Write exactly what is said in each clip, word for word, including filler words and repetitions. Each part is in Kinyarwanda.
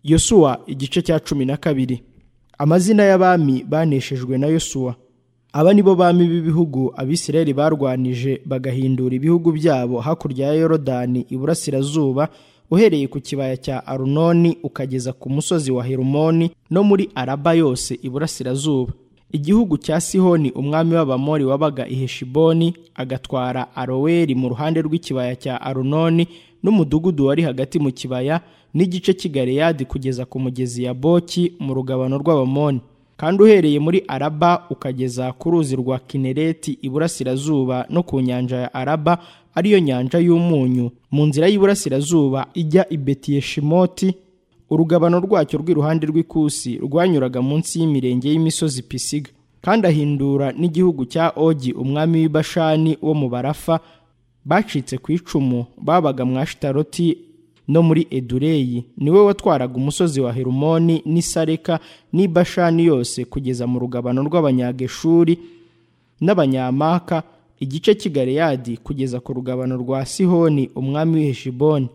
Yosuwa igice cya cumi na kabiri. Amazina y'abami baneshejwe na Yosuwa. Aba nibo bami b'ibihugu Abisirayeli barwanije bagahindura ibihugu byabo hakurya ya Yorodani iburasirazuba, uhereye ku kibaya cya Arunoni ukageza ku musozi wa Herumoni no muri Araba yose iburasirazuba. Igihugu cya Sihoni umwami w'Abamori wabaga i Heshiboni agatwara Aroweri mu ruhande rw'ikibaya cya Arunoni n'umudugudu wari hagati mu kibaya n'igice cy'i Galeyadi kugeza ku mugezi Yaboki mu rugabano rw'Abamoni. Kandi uhereye muri Araba ukageza ku ruzi rwa Kinereti iburasirazuba no ku nyanja ya Araba, ariyo nyanja y'umunyu, mu nzira y'iburasirazuba ijya i Betiyeshimoti, urugabano rwacyo rw'iruhande rw'ikusi rwanyuraga munsi y'imirenge y'imisozi Pisiga. Kandi ahindura n'igihugu cya Ogi umwami w'i Bashani wo mu Barafa bacitse ku icumu babaga mu Ashitaroti no muri Edureyi. Niwe watwaraga umusozi wa Herumoni n'i Sareka n'i Bashani yose kugeza mu rugabano rw'Abanyageshuri n'Abanyamaka, igice cy'i Galeyadi kugeza ku rugabano rwa Sihoni umwami w'i Heshiboni.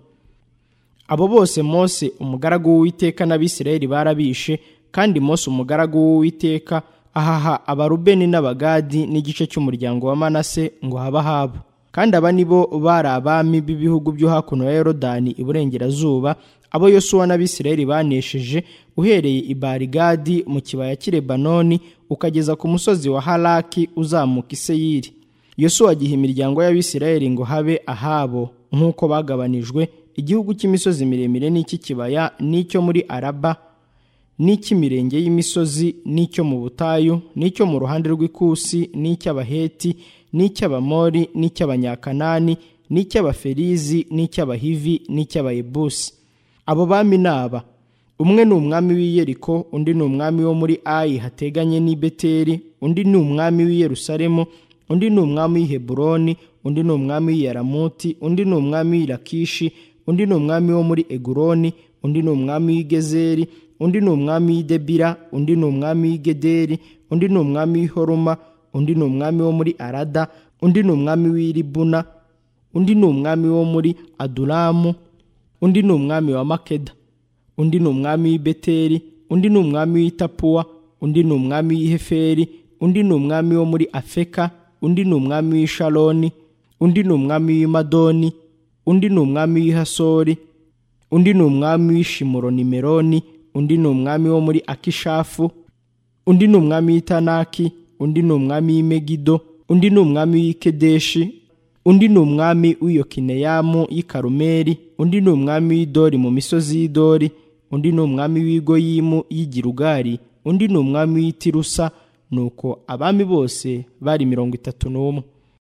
Abo bose Mose umugaragu w'Uwiteka n'Abisirayeli barabishe, kandi Mose umugaragu w'Uwiteka ahaha Abarubeni n'Abagadi n'igice cy'umuryango wa Manase ngo haba habo. Kandi aba nibo bari abami b'ibihugu byo hakuno ya Yorodani iburengerazuba, abo Yosuwa n'Abisirayeli banesheje uhereye i Barigadi mu kibaya cy'i Lebanoni ukageza ku musozi wa Halaki uzamuka i Seyiri. Yosuwa agiha imiryango y'Abisirayeli ngo habe ahabo nk'uko bagabanijwe, igihugu cy'imisozi miremire n'icy'ikibaya n'icyo muri Araba n'icy'imirenge y'imisozi n'icyo mu butayu n'icyo mu ruhande rw'ikusi n'icy'Abaheti n'icy'Abamori n'icy'Abanyakanani n'icy'Abaferizi n'icy'Abahivi n'icy'Abayebusi. Abo bami naba: umwe ni umwami w'i Yeriko, undi ni umwami wo muri Ayi hateganye n'i Beteri, undi ni umwami w'i Yerusalemu, undi ni umwami w'i Heburoni, undi ni umwami w'i Yaramuti, undi ni umwami w'i Lakishi, undi ni umwami wo muri Eguroni, undi ni umwami w'i Gezeri, undi ni umwami w'i Debira, undi ni umwami w'i Gederi, undi ni umwami w'i Horuma, undi ni umwami wo muri Arada, undi ni umwami w'i Libuna, undi ni umwami wo muri Adulamu, undi ni umwami wa Makeda, undi ni umwami w'i Beteri, undi ni umwami w'i Tapuwa, undi ni umwami w'i Heferi, undi ni umwami wo muri Afeka, undi ni umwami w'i Sharoni, undi ni umwami w'i Madoni, undi ni umwami w'i Hasori, undi ni umwami w'i Shimuronimeroni, undi ni umwami wo muri Akishafu, undi ni umwami w'i Tanaki, undi ni umwami w'i Megido, undi ni umwami w'i Kedeshi, undi ni umwami w'i Yokineyamu y'i Karumeli, undi ni umwami w'i Dori mu misozi y'i Dori, undi ni umwami w'i Goyimu y'i Girugari, undi ni umwami w'i Tirusa. Nuko abami bose bari mirongo itatu n'umwe.